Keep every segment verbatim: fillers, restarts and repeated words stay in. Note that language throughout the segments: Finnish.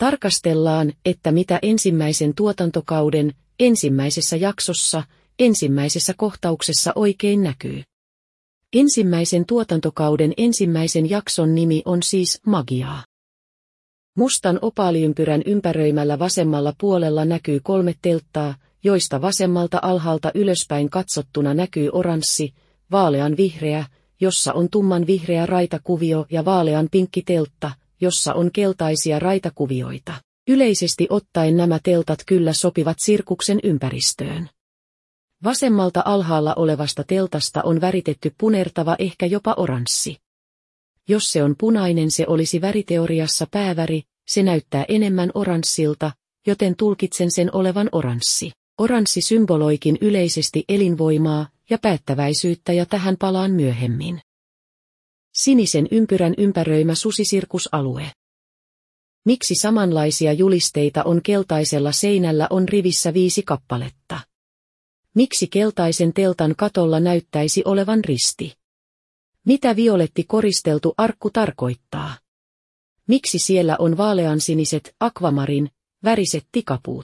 Tarkastellaan, että mitä ensimmäisen tuotantokauden, ensimmäisessä jaksossa, ensimmäisessä kohtauksessa oikein näkyy. Ensimmäisen tuotantokauden ensimmäisen jakson nimi on siis Magiaa. Mustan opaaliympyrän ympäröimällä vasemmalla puolella näkyy kolme telttaa, joista vasemmalta alhaalta ylöspäin katsottuna näkyy oranssi, vaalean vihreä, jossa on tumman vihreä raitakuvio ja vaalean pinkki teltta, jossa on keltaisia raitakuvioita. Yleisesti ottaen nämä teltat kyllä sopivat sirkuksen ympäristöön. Vasemmalta alhaalla olevasta teltasta on väritetty punertava ehkä jopa oranssi. Jos se on punainen, se olisi väriteoriassa pääväri, se näyttää enemmän oranssilta, joten tulkitsen sen olevan oranssi. Oranssi symboloikin yleisesti elinvoimaa ja päättäväisyyttä ja tähän palaan myöhemmin. Sinisen ympyrän ympäröimä susisirkusalue. Miksi samanlaisia julisteita on keltaisella seinällä on rivissä viisi kappaletta? Miksi keltaisen teltan katolla näyttäisi olevan risti? Mitä violetti koristeltu arkku tarkoittaa? Miksi siellä on vaaleansiniset, akvamarin, väriset tikapuut?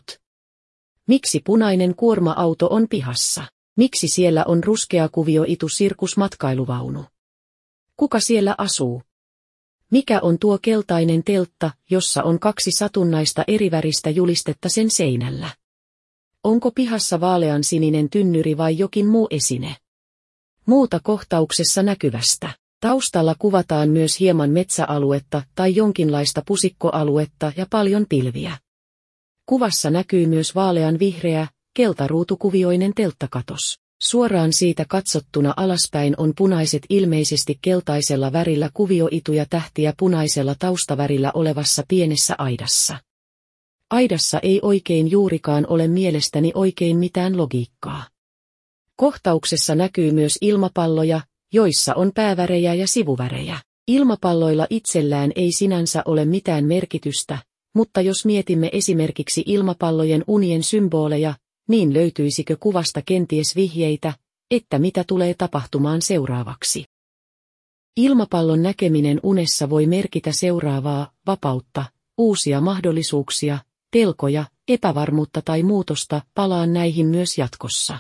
Miksi punainen kuorma-auto on pihassa? Miksi siellä on ruskea kuvioitu sirkusmatkailuvaunu? Kuka siellä asuu? Mikä on tuo keltainen teltta, jossa on kaksi satunnaista eriväristä julistetta sen seinällä? Onko pihassa vaaleansininen tynnyri vai jokin muu esine? Muuta kohtauksessa näkyvästä. Taustalla kuvataan myös hieman metsäaluetta tai jonkinlaista pusikkoaluetta ja paljon pilviä. Kuvassa näkyy myös vaalean vihreä, keltaruutukuvioinen telttakatos. Suoraan siitä katsottuna alaspäin on punaiset ilmeisesti keltaisella värillä kuvioituja tähtiä punaisella taustavärillä olevassa pienessä aidassa. Aidassa ei oikein juurikaan ole mielestäni oikein mitään logiikkaa. Kohtauksessa näkyy myös ilmapalloja, joissa on päävärejä ja sivuvärejä. Ilmapalloilla itsellään ei sinänsä ole mitään merkitystä, mutta jos mietimme esimerkiksi ilmapallojen unien symboleja, niin löytyisikö kuvasta kenties vihjeitä, että mitä tulee tapahtumaan seuraavaksi? Ilmapallon näkeminen unessa voi merkitä seuraavaa: vapautta, uusia mahdollisuuksia, pelkoja, epävarmuutta tai muutosta. Palaan näihin myös jatkossa.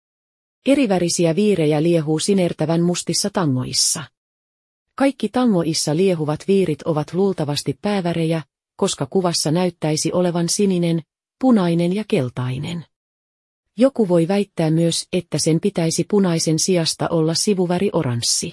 Erivärisiä viirejä liehuu sinertävän mustissa tangoissa. Kaikki tangoissa liehuvat viirit ovat luultavasti päävärejä, koska kuvassa näyttäisi olevan sininen, punainen ja keltainen. Joku voi väittää myös, että sen pitäisi punaisen sijasta olla sivuväri oranssi.